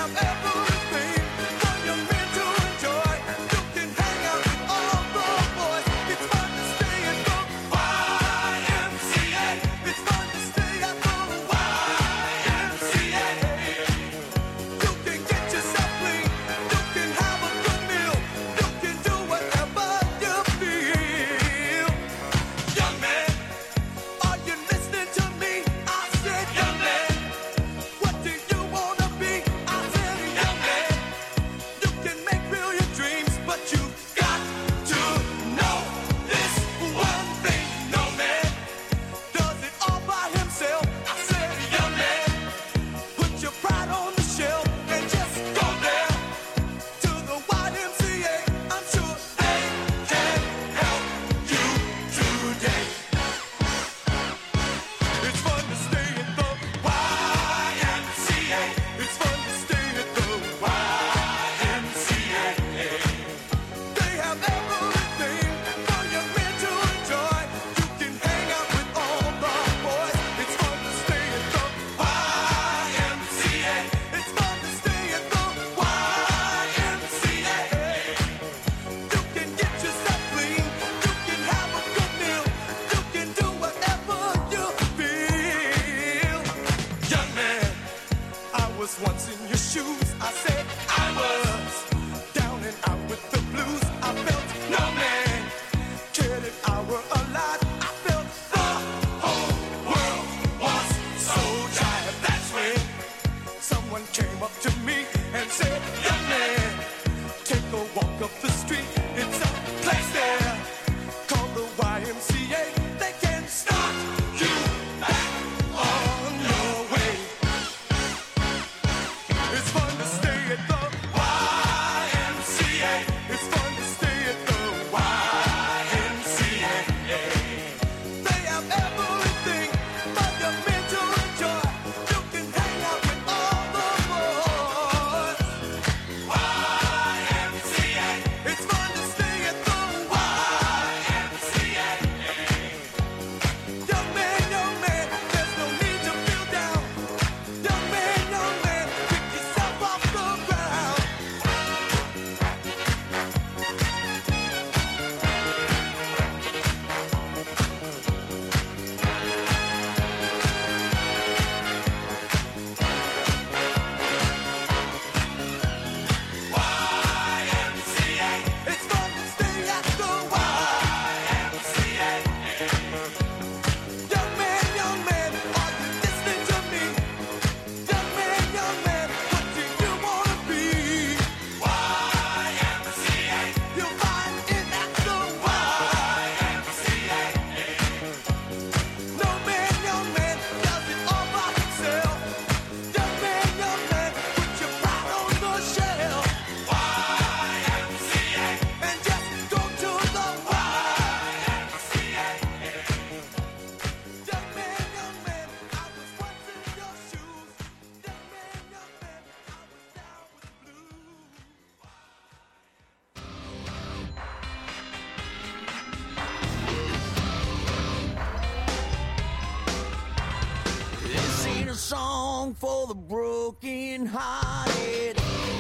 song for the broken hearted.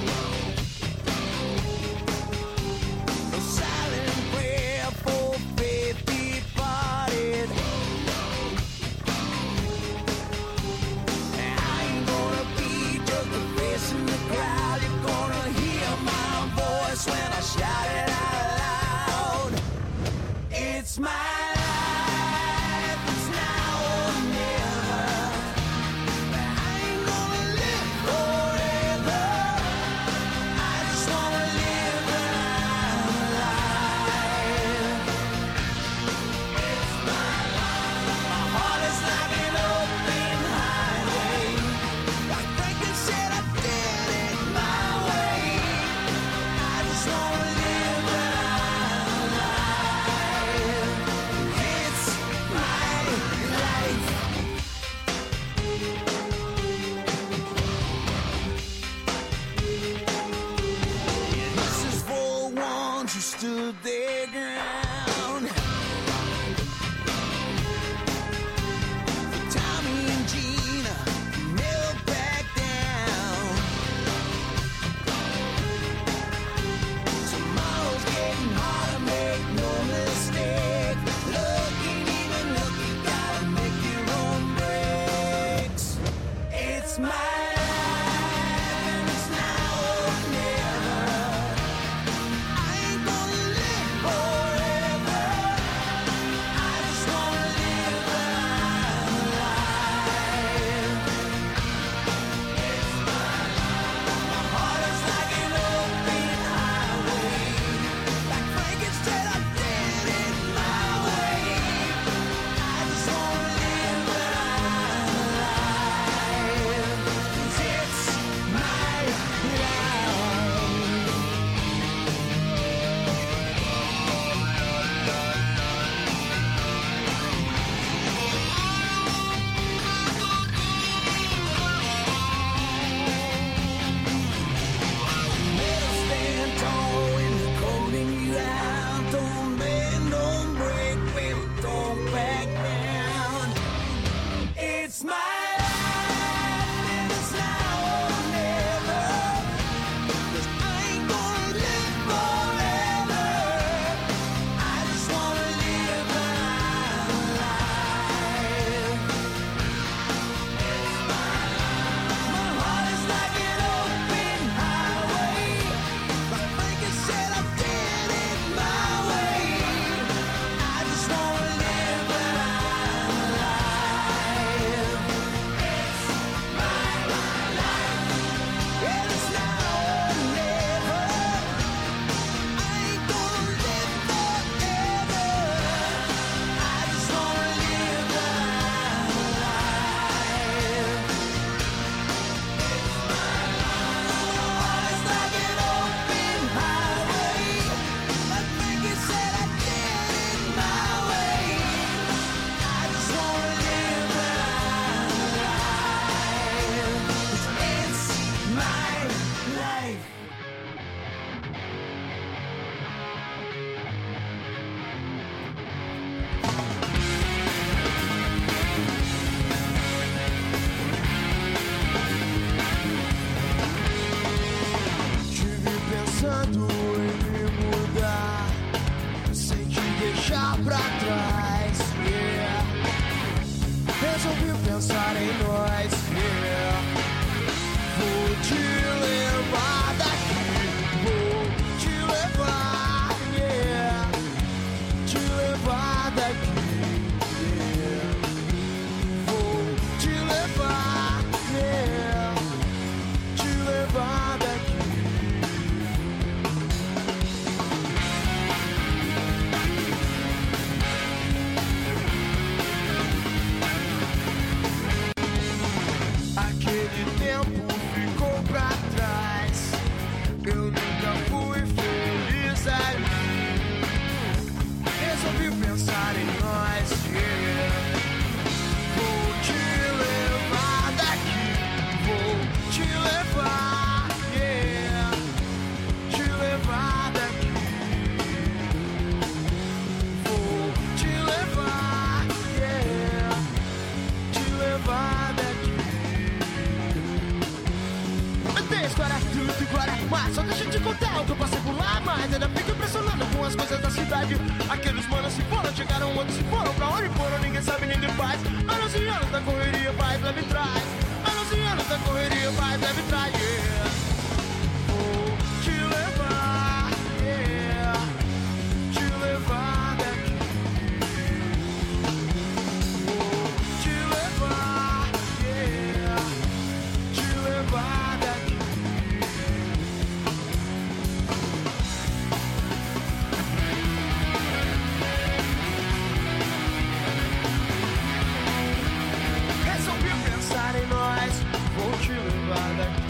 A silent prayer for faith departed. I ain't gonna be just a face in the crowd. You're gonna hear my voice when I shout it out loud. It's my certo em me mudar, sem te deixar pra trás, yeah. Resolvi pensar em nós, yeah. Vou te levar daqui, vou te levar, yeah. Te levar daqui, yeah. Vou te levar, yeah. Te levar daqui. Aquele tempo ficou pra trás, eu nunca fui feliz ali. Resolvi pensar em nós, yeah. Vou te levar daqui, vou te levar, yeah. Te levar daqui, vou te levar, yeah. Te levar daqui. Tem história tudo igual, mas só deixa eu te contar o que eu passei por lá. Mas ainda fico impressionado com as coisas da cidade. Aqueles manos se foram, chegaram, outros se foram. Pra onde foram, ninguém sabe, ninguém faz. Anos e anos da correria, vai, leve e traz. Anos e anos da correria, vai, leve e traz, yeah. Vou te levar, yeah. Te levar daqui. Vou te levar, yeah. Te levar daqui. Resolvi pensar em nós, vou te levar daqui.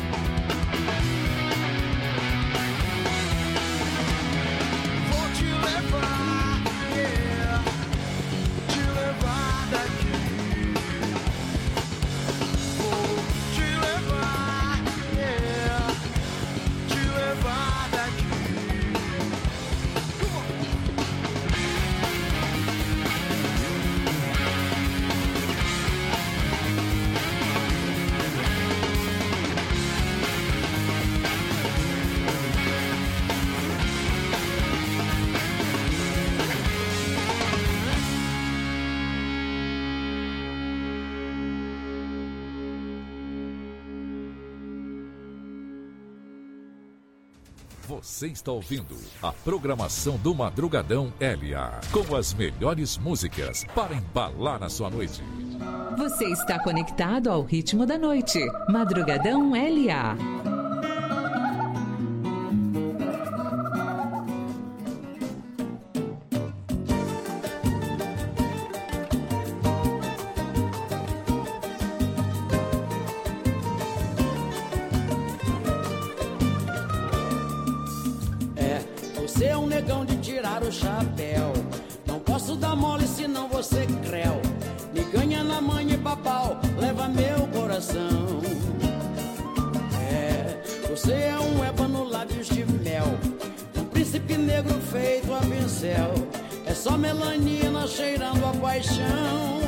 Vou te levar, yeah. Te levar daqui. Vou te levar, yeah. Te levar daqui. Você está ouvindo a programação do Madrugadão LA, com as melhores músicas para embalar na sua noite. Você está conectado ao ritmo da noite. Madrugadão LA. Você é um negão de tirar o chapéu. Não posso dar mole senão você creu. Me ganha na manha e papau, leva meu coração. Você é um ébano lábios de mel, um príncipe negro feito a pincel. É só melanina cheirando a paixão.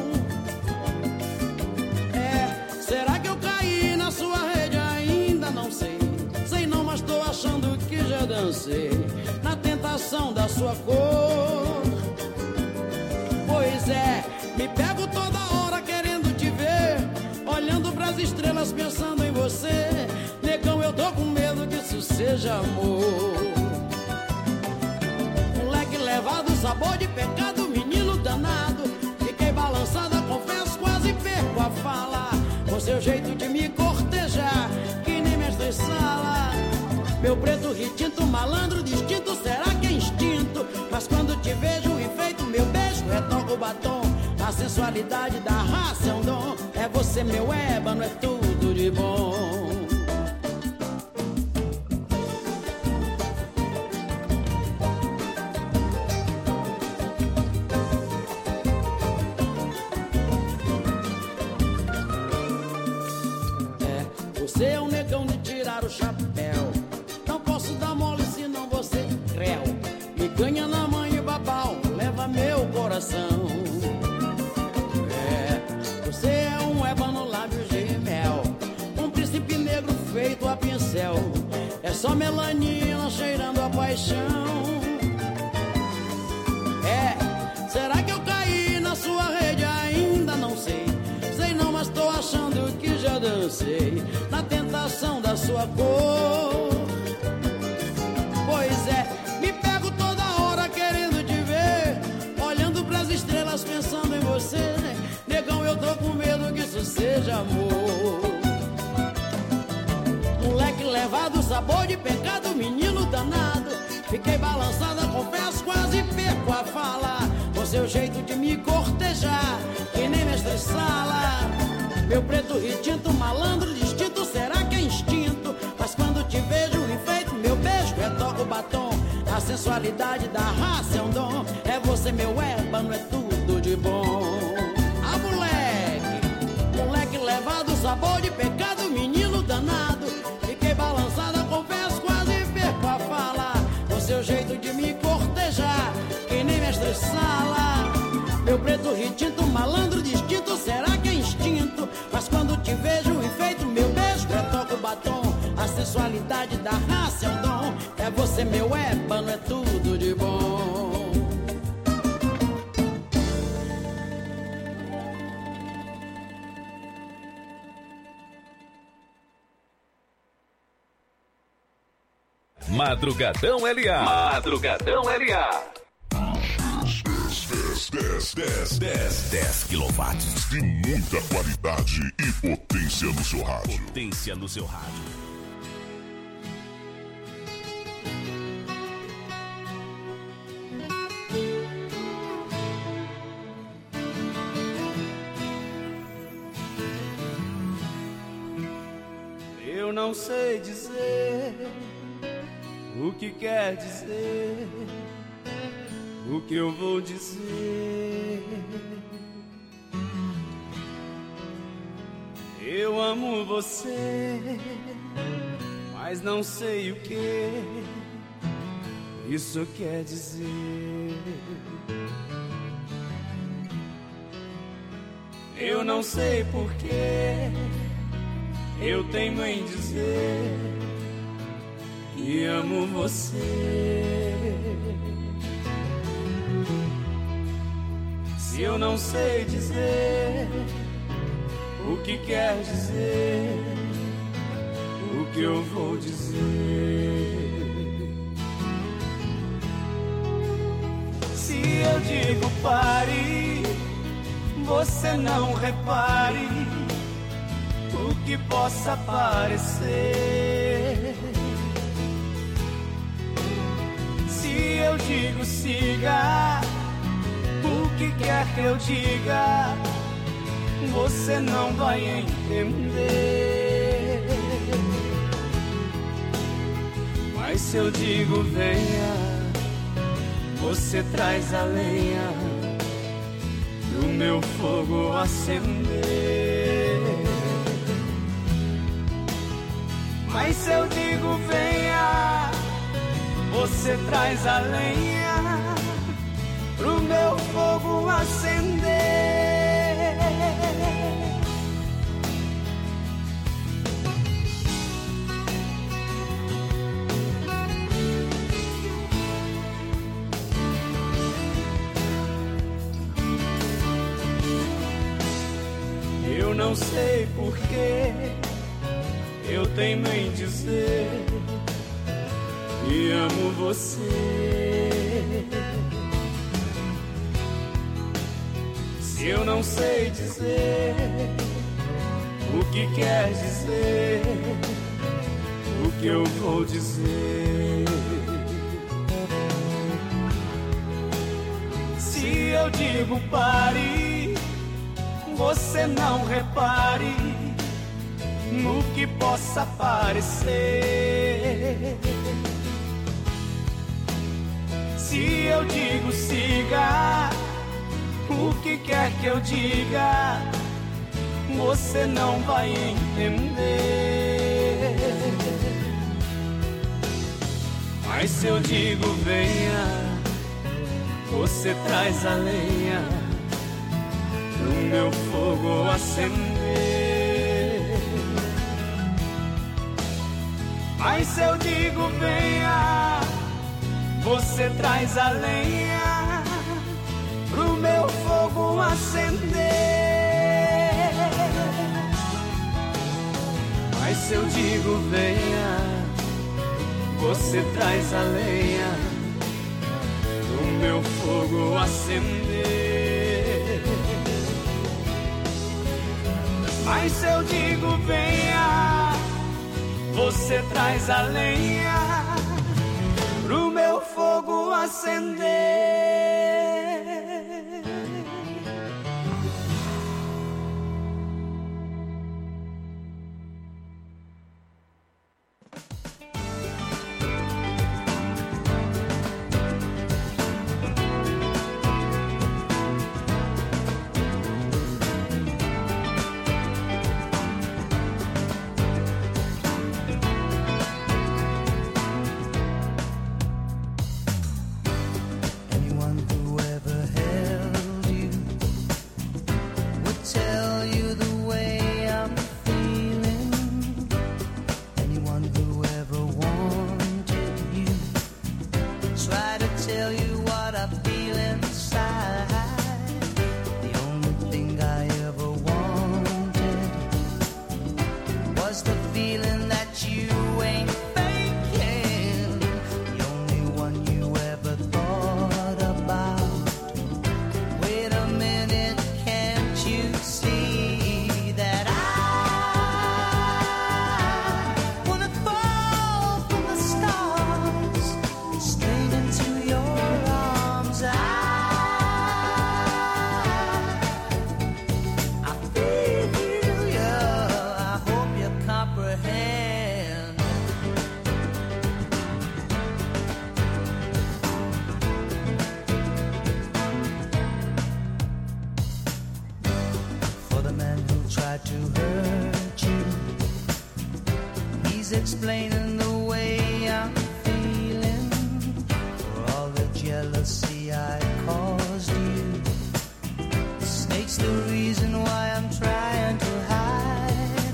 Será que eu caí na sua rede? Ainda não sei. Sei não, mas tô achando que já dancei na tentação da sua cor. Pois é, me pego toda hora querendo te ver, olhando pras estrelas pensando em você. Negão, eu tô com medo que isso seja amor. Moleque levado, sabor de pecado, menino danado. Fiquei balançada, confesso, quase perco a fala. Com seu jeito de me cortejar, que nem mestre sala. Meu preto retinto, malandro distinto, será que é instinto? Mas quando te vejo enfeito, meu beijo retoca o batom. A sensualidade da raça é um dom. É você, meu ébano, é tudo de bom. Você é um negão de tirar o chapéu. Não posso dar mole senão você creu. Me ganha na mãe e babau, leva meu coração. Você é um ébano lábios de mel, um príncipe negro feito a pincel. É é só melanina cheirando a paixão. Será que eu caí na sua rede? Ainda não sei. Sei não, mas tô achando que já dancei na tentação da sua cor. Pois é, me pego toda hora querendo te ver, olhando pras estrelas pensando em você. Negão, eu tô com medo que isso seja amor. Moleque levado, sabor de pecado, menino danado. Fiquei balançada, confesso, quase perco a fala. Com seu jeito de me cortejar, que nem mestre sala. Meu preto retinto, malandro distinto, será que é instinto? Mas quando te vejo enfeito, meu beijo retoca o batom. A sensualidade da raça é um dom. É você meu ébano, é tudo de bom. Ah, moleque levado, sabor de pecado, menino danado. Fiquei balançada, confesso, quase perco a fala. Com seu jeito de me cortejar, que nem mestre sala. Meu preto retinto, malandro distinto, será que é instinto? Mas quando te vejo enfeito, meu beijo retoca o batom. A sensualidade da raça é um dom. É você meu ébano, é tudo de bom. Madrugadão LA. Madrugadão LA. 10 quilowatts de muita qualidade e potência no seu rádio. Potência no seu rádio. Eu não sei dizer o que quer dizer, o que eu vou dizer. Eu amo você, mas não sei o que isso quer dizer. Eu não sei porquê eu teimo em dizer que amo você. Se eu não sei dizer o que quer dizer, o que eu vou dizer? Se eu digo pare, você não repare o que possa parecer. Se eu digo siga, o que quer que eu diga, você não vai entender. Mas se eu digo venha, você traz a lenha do meu fogo acender. Mas se eu digo venha, você traz a lenha pro meu fogo acender. Eu não sei porquê eu teimo em dizer que amo você. Se eu não sei dizer o que quer dizer, o que eu vou dizer? Se eu digo pare, você não repare no que possa parecer. Se eu digo siga, o que quer que eu diga, você não vai entender. Mas se eu digo venha, você traz a lenha pro meu fogo acender. Mas se eu digo venha, você traz a lenha pro meu fogo acender. Mas se eu digo venha, você traz a lenha pro meu fogo acender. Mas se eu digo venha, você traz a lenha pro meu fogo acender. Explaining the way I'm feeling for all the jealousy I caused you. The snake's the reason why I'm trying to hide.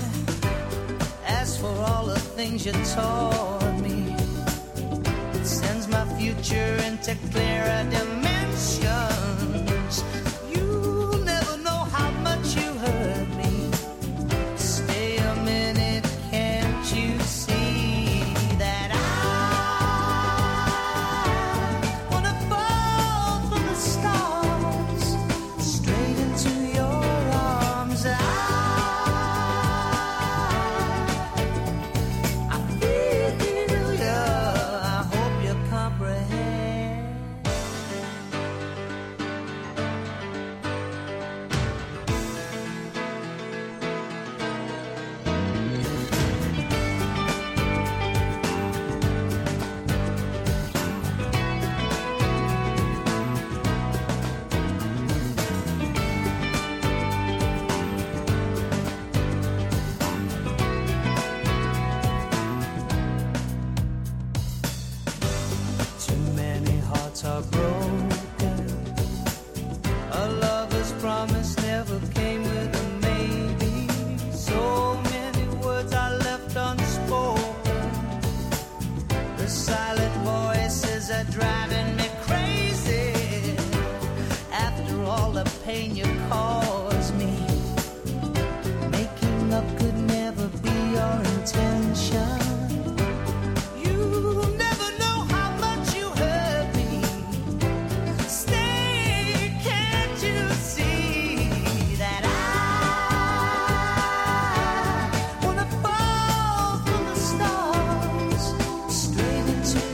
As for all the things you taught me, it sends my future into clearer dimensions. You'll never know how much you hurt me. Stay a minute, can't you see that I wanna fall from the stars straight into your arms? I feel you, I hope you comprehend. Too many hearts are broken. A lover's promise never came with a maybe. So many words are left unspoken. The silent voices are driving me crazy. After all the pain you caused me, making up could never be your intention. You never know how much you hurt me. Stay, can't you see that I wanna fall from the stars straight into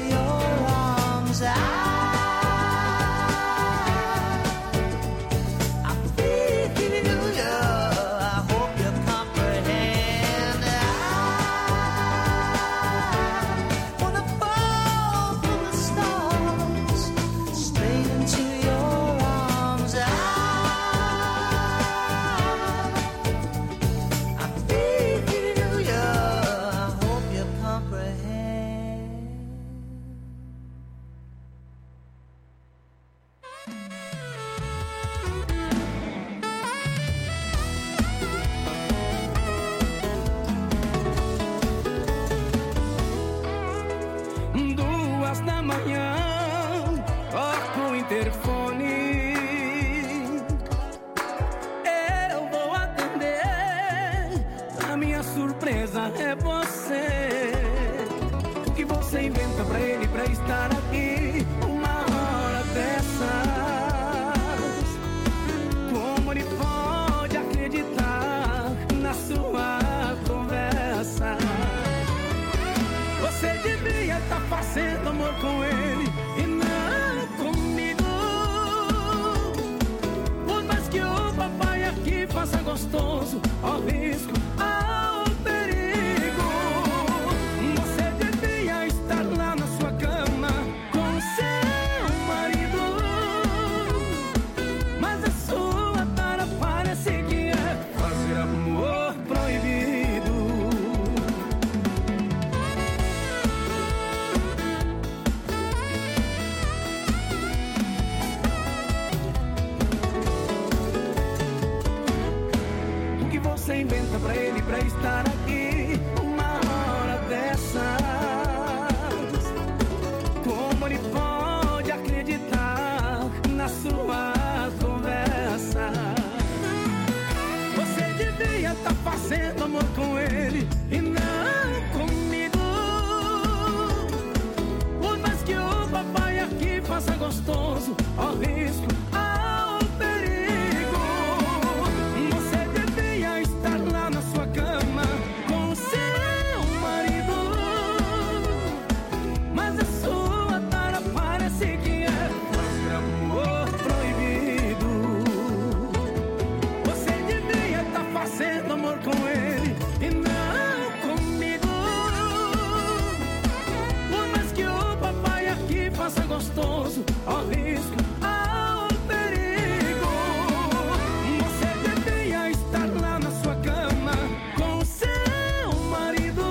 horas da manhã, toco o interfone. Eu vou atender, a minha surpresa é você. O que você inventa pra ele pra estar aqui uma hora dessas? Como ele pode acreditar na sua conversa? Você devia estar fazendo amor com ele e não comigo. Por mais que o papai aqui faça gostoso, ao risco, ao perigo. Você devia estar lá na sua cama com seu marido. Mas a sua tara parece que é fazer amor proibido. Você inventa pra ele pra estar aqui uma hora dessas? Como ele pode acreditar na sua conversa? Você devia estar fazendo amor com ele e não comigo. Por mais que o papai aqui faça gostoso, ao risco, ao perigo. Você devia estar lá na sua cama com seu marido. Mas a sua tara parece que é fazer amor proibido. Você devia estar fazendo amor com ele e não comigo. Por mais que o papai aqui faça gostoso, ao risco, ao perigo. Você devia estar lá na sua cama com seu marido.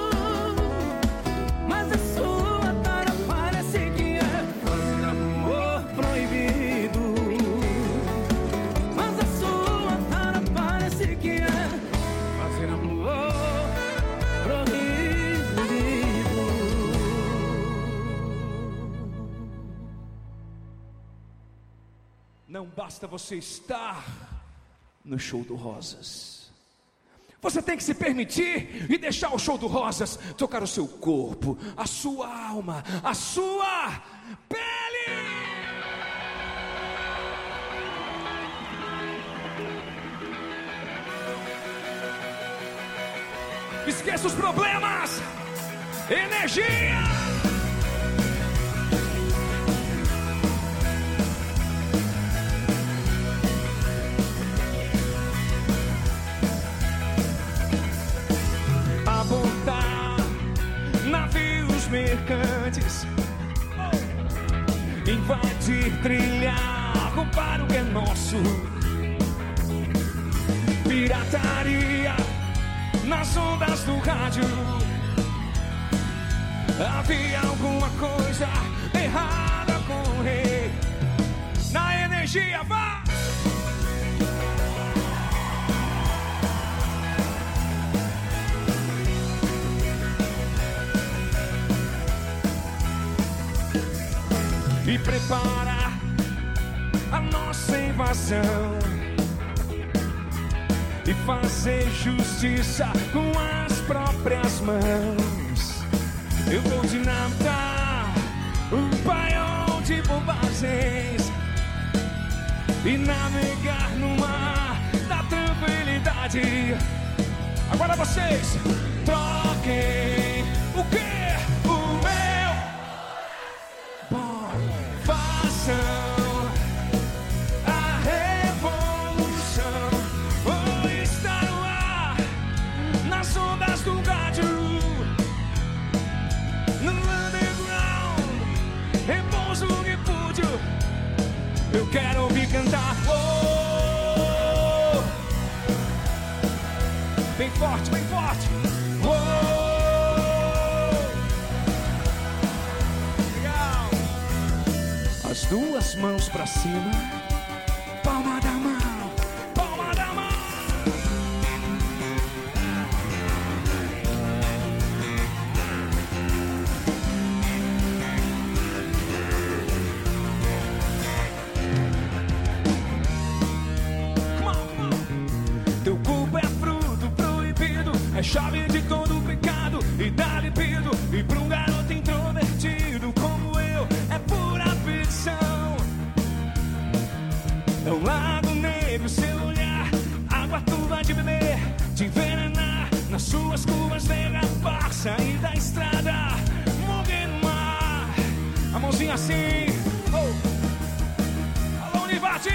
Mas a sua tara parece que é fazer amor proibido. Mas a sua tara parece que é fazer amor proibido. Não basta você estar no show do Rosas. Você tem que se permitir e deixar o show do Rosas tocar o seu corpo, a sua alma, a sua pele. Esqueça os problemas. Energia. Apontar navios mercantes, invadir, trilhar, roubar o que é nosso. Pirataria nas ondas do rádio. Havia alguma coisa errada com o rei. Na energia, vá! E preparar a nossa invasão e fazer justiça com as próprias mãos. Eu vou dinamitar um paiol de bobagens e navegar no mar da tranquilidade. Agora vocês troquem o que? O meu. Bom, façam a revolução. Vou estar no ar, nas ondas do rádio, no underground, repouso, repúdio. Eu quero ouvir cantar. Oh, bem forte, bem forte. Oh, legal. As duas mãos pra cima, palma da mão, palma da mão. libido. E pra um garoto introvertido como eu, é pura ficção. É um lago negro, seu olhar, água turva de beber, de envenenar. Nas suas curvas derrapar, sair da estrada, morrer no mar. A mãozinha assim, oh. Alô, Univates!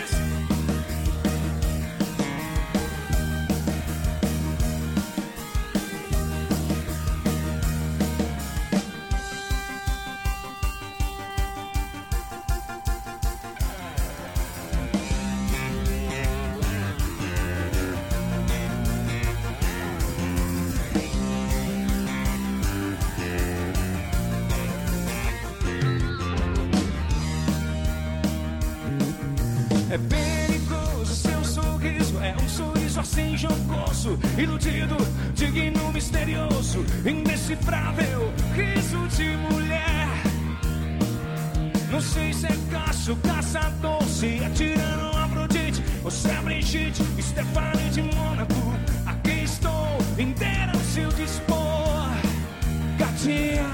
É perigoso seu sorriso, é um sorriso assim jocoso, iludido, digno, misterioso, indecifrável, riso de mulher. Não sei se é caço, caçador, se é tirano, Afrodite, ou se é Brigitte, Stephanie de Mônaco. Aqui estou, inteira no seu dispor, gatinha.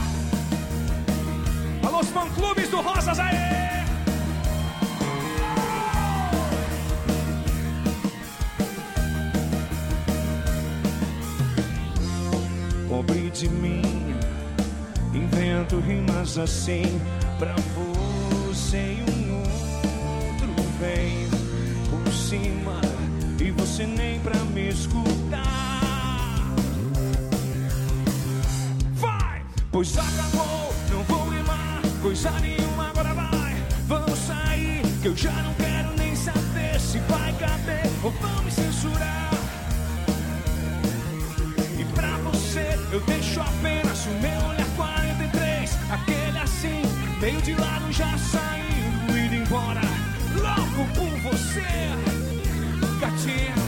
Alô, os fã-clubes do Rosas, aê! Pobre de mim, invento rimas assim pra você e um outro vem por cima e você nem pra me escutar. Vai! Pois acabou, não vou rimar coisa nenhuma, agora vai. Vamos sair, que eu já não quero nem saber se vai caber ou vão me censurar. Eu deixo apenas o meu olhar 43, aquele assim, meio de lado já saindo, indo embora, louco por você, gatinha.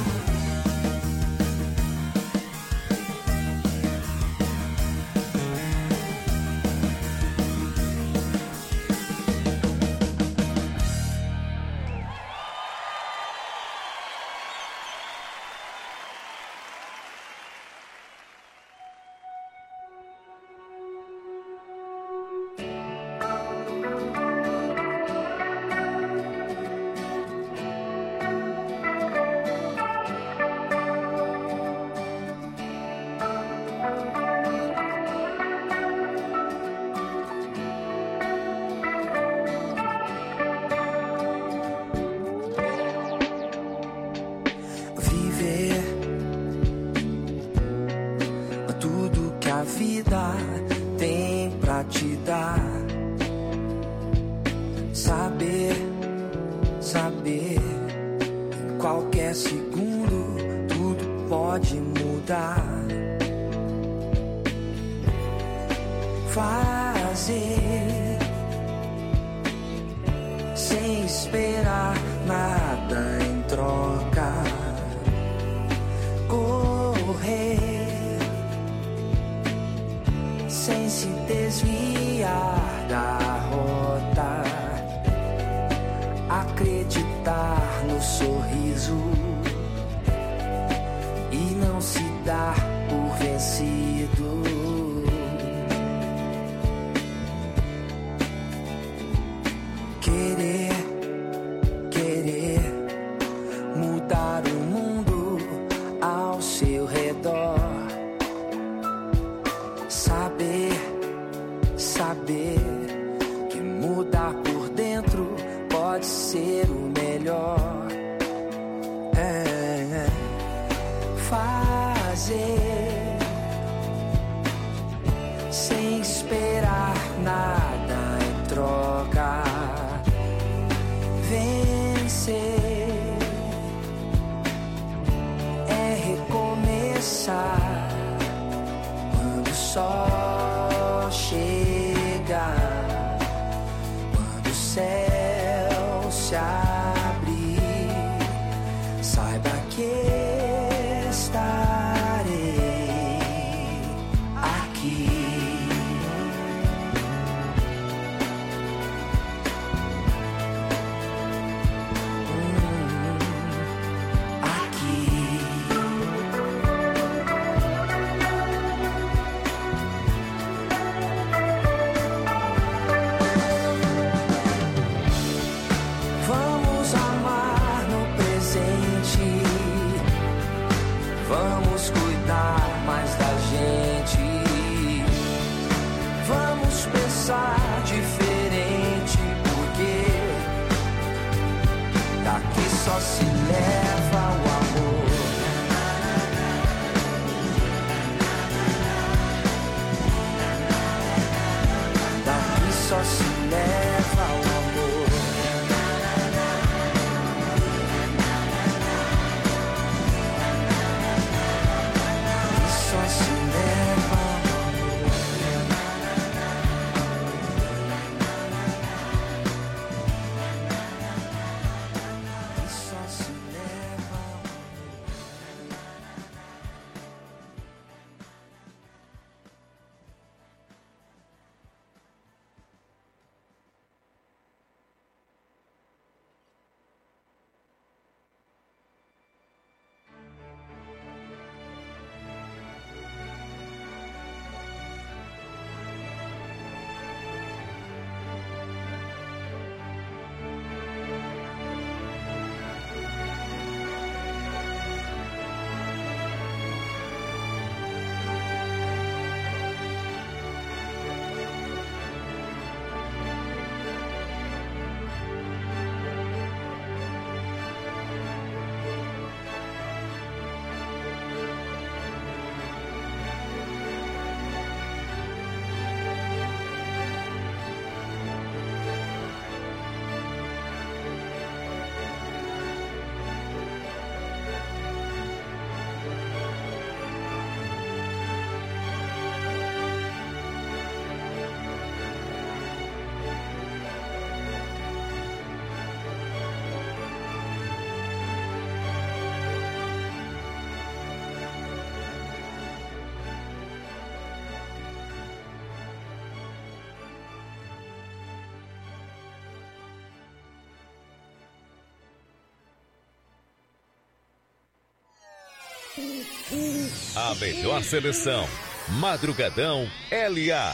A melhor seleção. Madrugadão LA.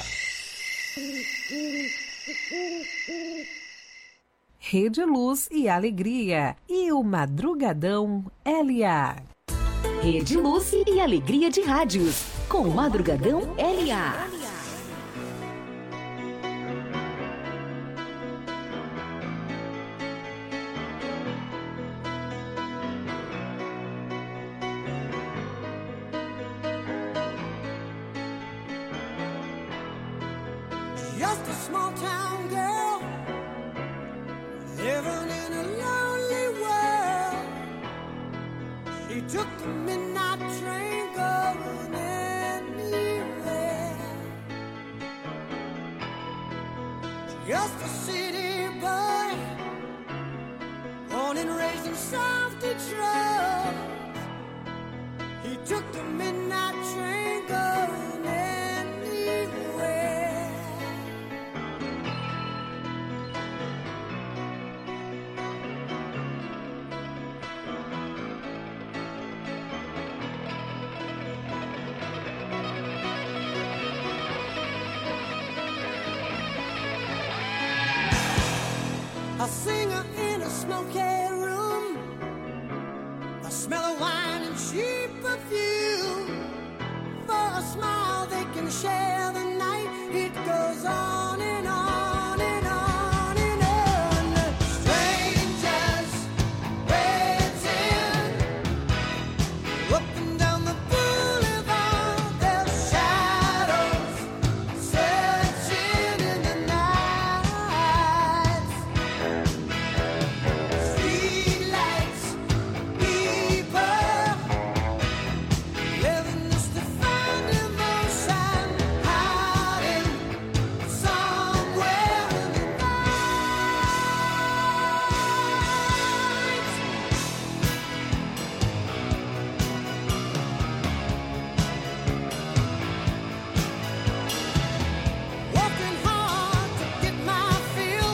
Rede Luz e Alegria e o Madrugadão LA. Rede Luz e Alegria de Rádios, com o Madrugadão LA. Just a small town girl living in a lonely world. She took the midnight train going anywhere. Just a city boy, born and raised in South Detroit. He took the midnight train going anywhere. A singer in a smoky room, a smell of wine and cheap perfume. For a smile they can share the night. It goes on and on and on and on. Strangers waiting up and down the boulevard. Their shadows searching in the night. Streetlights, people living just to find emotion, hiding somewhere in the night. Working hard to get my fill.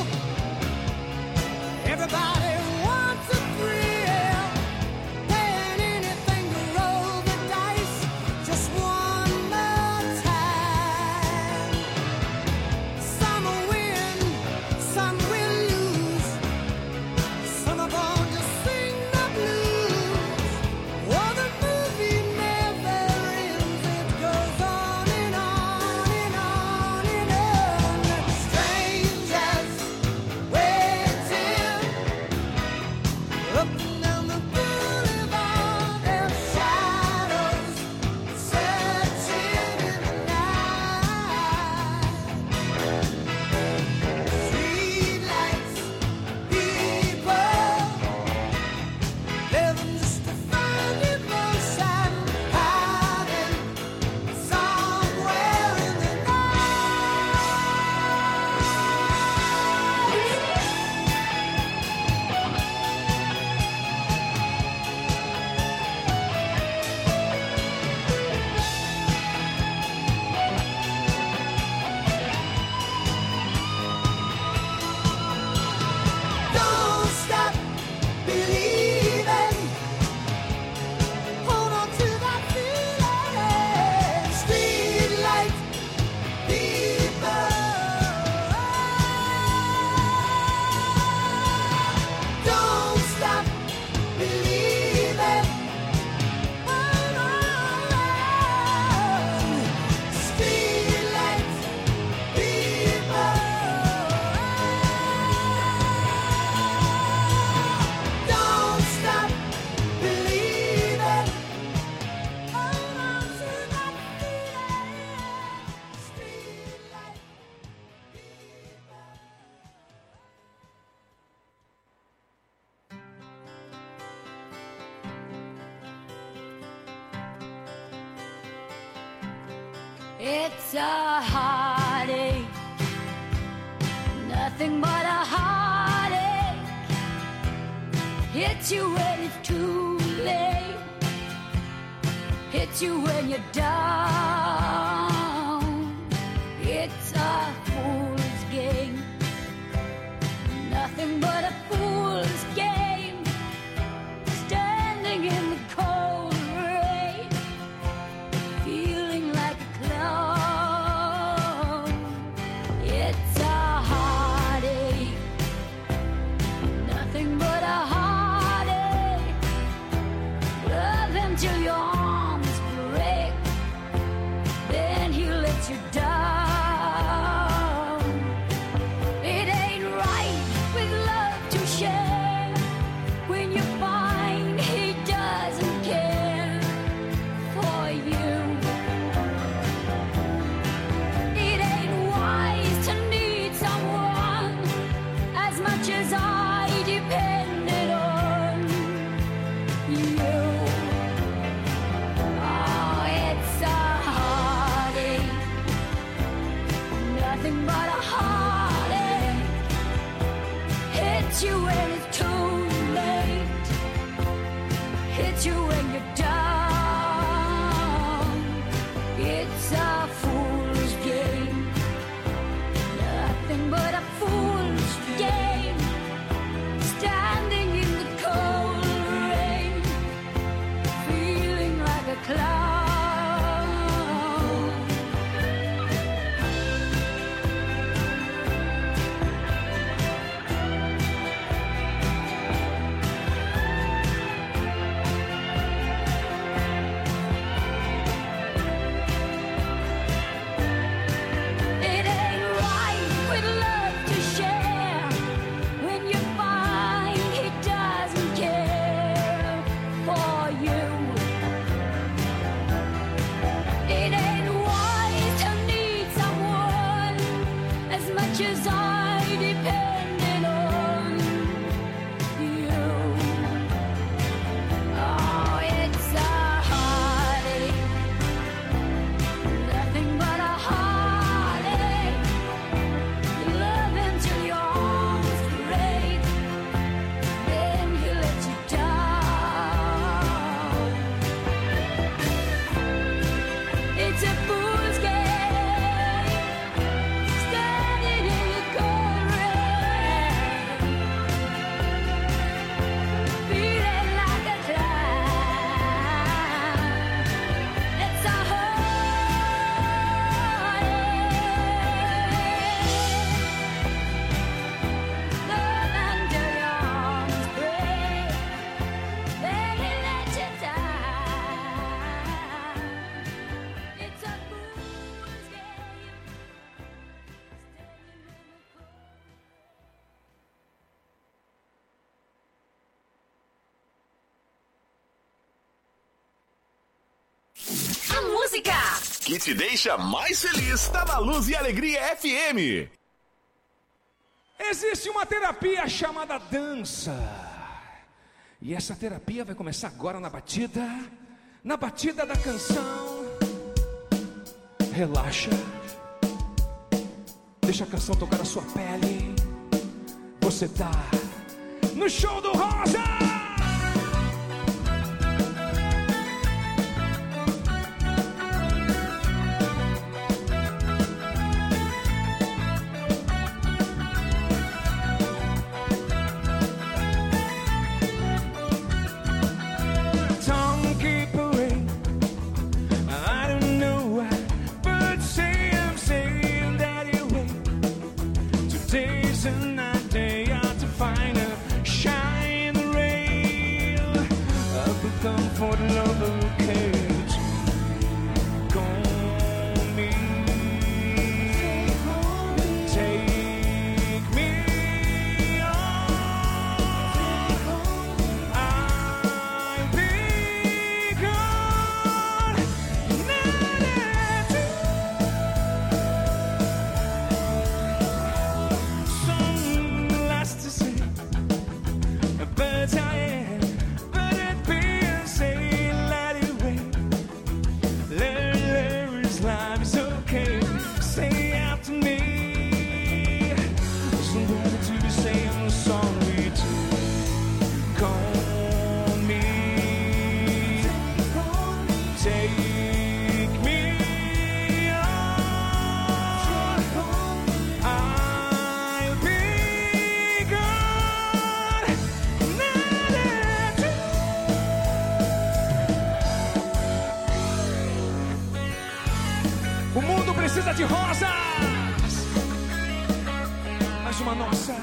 Everybody wants a thrill, paying anything to roll the dice just one more time. Some will win, some will lose. Some are born to sing the blues. Oh, the movie never ends. It goes on and on and on and on. Strangers waiting up and down the boulevard. Their shadows searching in the night. Streetlights, people living just to find emotion, hiding somewhere in the Don't stop believing. Hold on to that feeling. Streetlight people. Don't stop believing. Hold on. Streetlight people. Don't stop believing. Hold on to that feeling. Streetlight people. It's a heartache, nothing but a heartache. Hits you when it's too late, hits you when you're down. It's a fool's game, nothing but a fool's game. Standing in the cold rain. nothing but a heartache. Hits you when it's too late. Hits you when you're down. It's a fool's game. Nothing but a fool's game. Standing in the cold rain, feeling like a clown. It ain't right with love to share when you find he doesn't care for you. It ain't wise to need someone as much as I depended on you. Oh, it's a heartache, nothing but a heartache. You love him till your arms break, then he lets you down. It's a fool's game, standing in the cold rain, feeling like a clown. It's a heartache, love until your arms break, then he lets you down. It's a fool's game, standing in the cold. A música Que te deixa mais feliz tá na Luz e Alegria FM. Existe uma terapia chamada dança. E essa terapia vai começar agora na batida da canção. Relaxa. Deixa a canção tocar a sua pele. Você tá no show do Rosa. Tongue keep away. I don't know why, but I'm saying that you wait. Today's another day out to find a shine in the rain. I've become for the love of cage. Call me, take me on. I'll be gone. Some last to say, but I am. But it being said, let it wait. There is life, it's okay. Say after me. Somebody to be saying I'm sorry to. Call me, take me on. I'll be gone. O mundo precisa de rosas, mais uma nossa.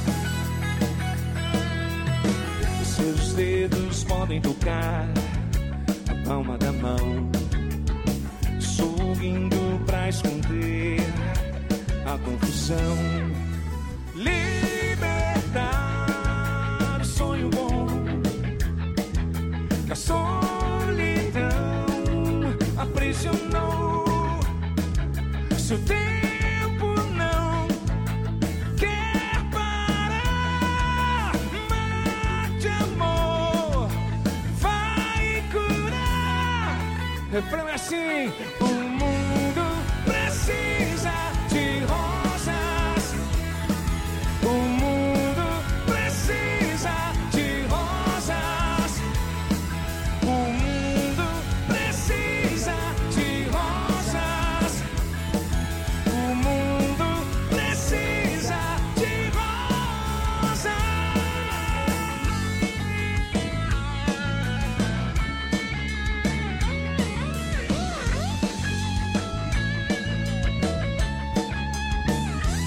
Os seus dedos podem tocar a palma da mão, sorrindo pra esconder a confusão. Libertar o sonho bom que a solidão aprisionou. Seu tempo não quer parar. Mar de amor vai curar. Refrão é assim: o mundo precisa de rosas.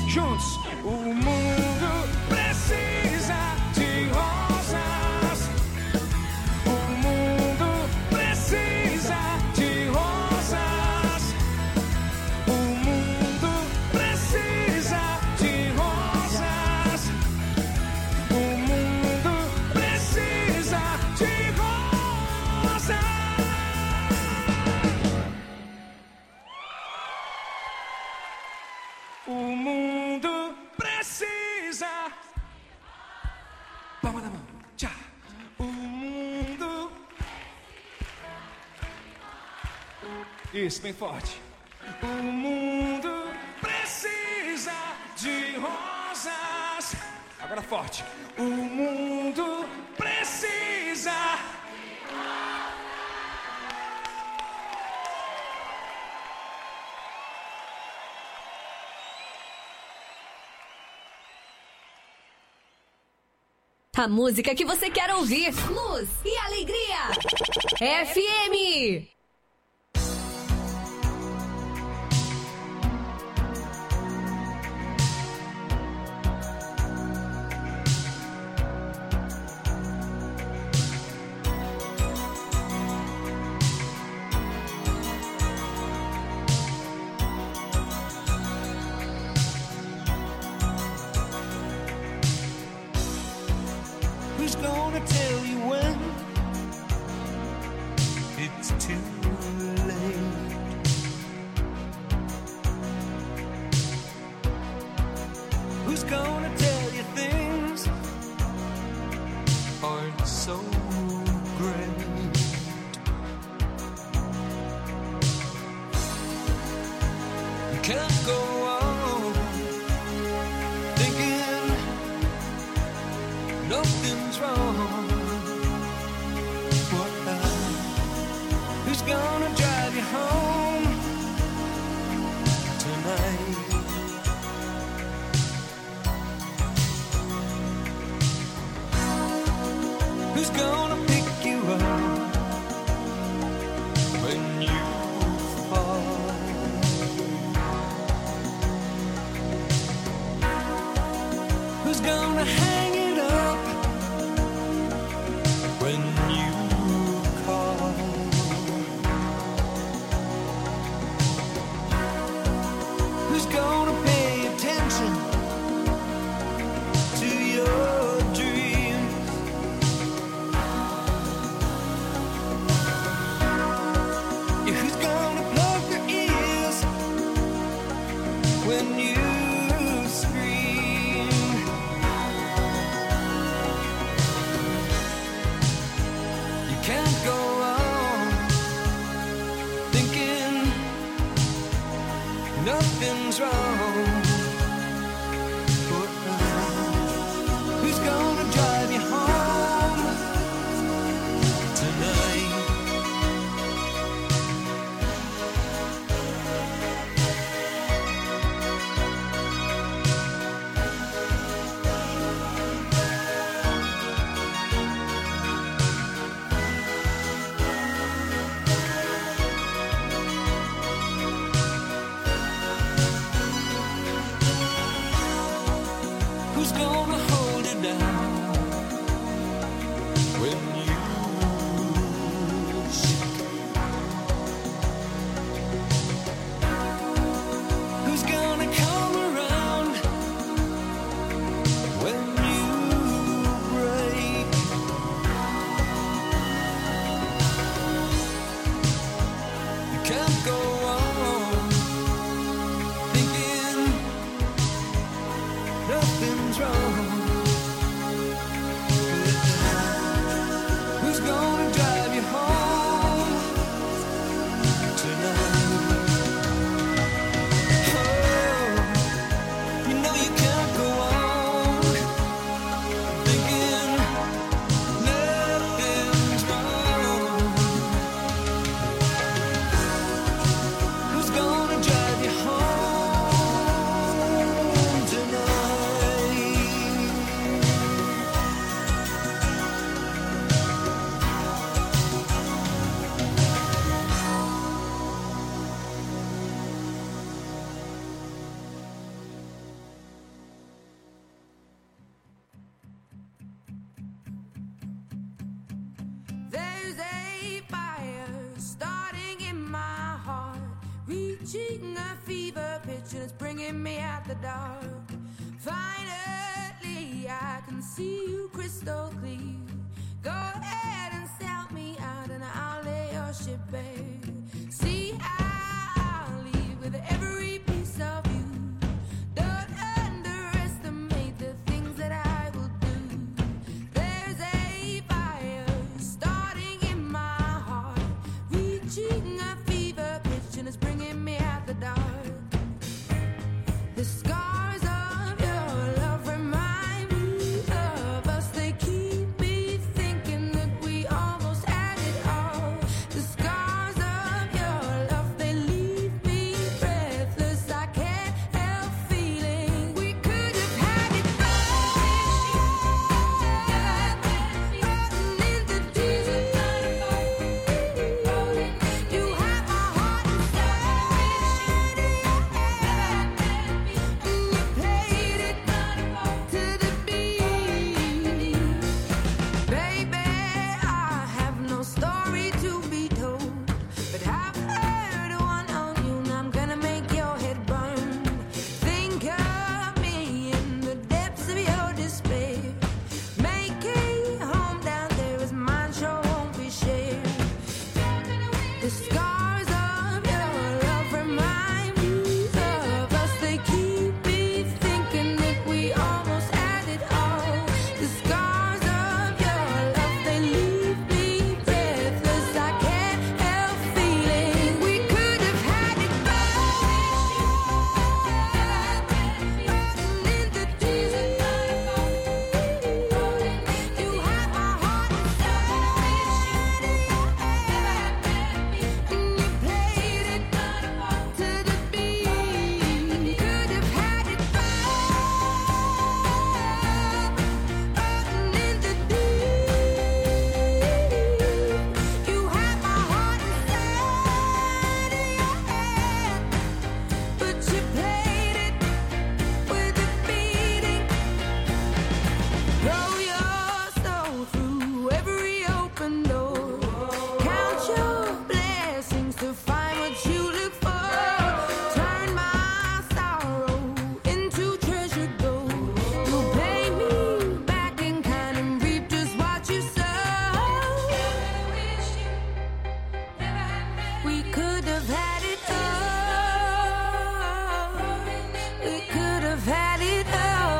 Juntos. O mundo precisa de rosas. O mundo precisa de rosas. O mundo precisa de rosas. O mundo precisa de rosas. O mundo precisa. Palma da mão. Tchau. O mundo. Isso, bem forte. O mundo precisa de rosas. Agora forte. O mundo precisa. A música que você quer ouvir. Luz e alegria. FM. Who's gonna tell you when it's too late? Who's gonna tell you things aren't so great? You can't go on thinking nothing's wrong. Who's gonna drive you home tonight? Who's gonna pick you up when you fall? Who's gonna hang it up when you call? Who's gonna pay attention to your dreams? Yeah, who's gonna plug your ears when you scream? You can't go on thinking nothing's wrong. Who's gonna drive you home tonight? Who's gonna hold it down when you shake? Who's gonna come around when you break? You can't go on thinking nothing's wrong. reaching a fever pitch and it's bringing me out the dark. Finally, I can see you crystal clear. Go ahead and sell me out and I'll lay your ship bare. See, I'll leave with every piece of you. Don't underestimate the things that I will do. There's a fire starting in my heart, reaching a fever pitch and it's bringing me out the dark. The scars of your love remind me of us. They keep me thinking that we almost had it all. The scars of your love, they leave me breathless. I can't help feeling we could have had it all. In the deep, you have my heart inside. You played it to the beat. Baby, I have no story to be told, but I've heard one on you and I'm gonna make your head burn. Think of me in the depths of your despair. Make a home down there as mine sure won't be shared. The scars of your love remind me of us. They keep me thinking that we almost had it all. The scars of your love, they leave me breathless. I can't help feeling we could have had it all. In the deep, you have my heart inside. You played it to the beat. Could have had it all. In the deep, you have my heart inside of your hand, but you played it with a beating. Throw your soul through every open door. Count your blessings to find what you look for. Turn my sorrow into treasure gold. You pay me back in kind and reap just what you sow. We could have had it all. We could have had it all.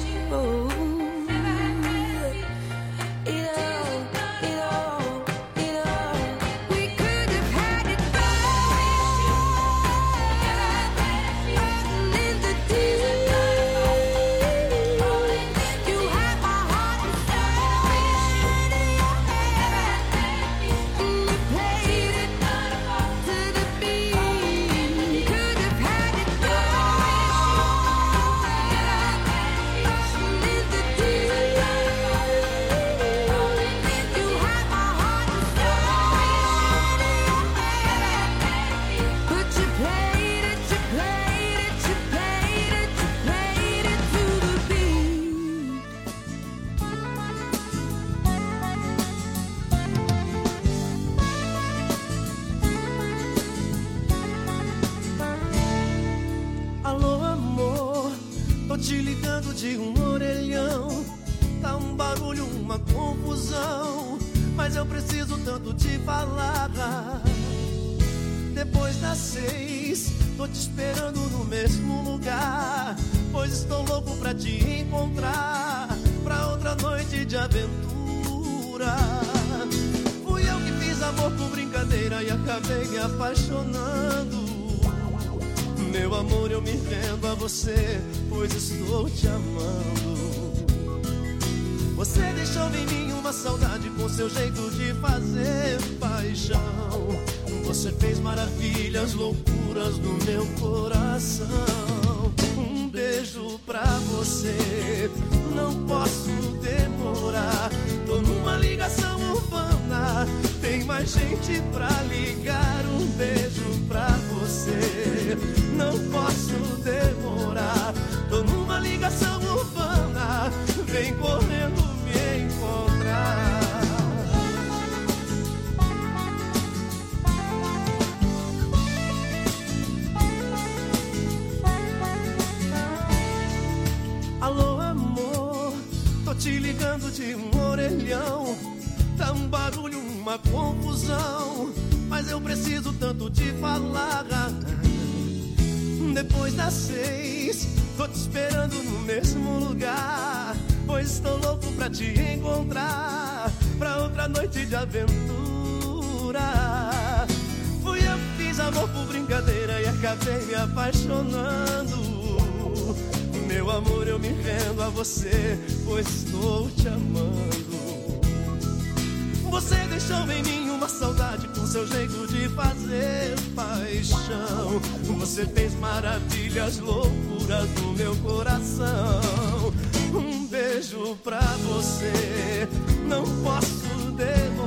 It all. We could have had it all. In the deep, you have my heart inside. You played it to the beat. Could have had it all. In the deep, you have my heart inside. But you played it to the beat. Alô, amor, tô te ligando de um orelhão. Tá um barulho, uma confusão, mas eu preciso tanto te falar. Depois das 6, tô te esperando no mesmo lugar, pois estou louco pra te encontrar, pra outra noite de aventura. Fui eu que fiz amor por brincadeira e acabei me apaixonando. Meu amor, eu me rendo a você, pois estou te amando. Você deixou em mim uma saudade com seu jeito de fazer paixão. Você fez maravilhas, loucuras no meu coração. Um beijo pra você, não posso demorar. Tô numa ligação urbana, tem mais gente pra ligar. Um beijo pra você, não posso demorar. Tô numa ligação urbana, vem correndo me encontrar. te ligando de um orelhão. Tá um barulho, uma confusão, mas eu preciso tanto te falar. Depois das 6, tô te esperando no mesmo lugar, pois estou louco pra te encontrar, pra outra noite de aventura. Fui eu que fiz amor por brincadeira e acabei me apaixonando. Meu amor, eu me rendo a você, pois estou te amando. Você deixou em mim uma saudade com seu jeito de fazer paixão. Você fez maravilhas, loucuras no meu coração. Um beijo pra você, não posso devolver.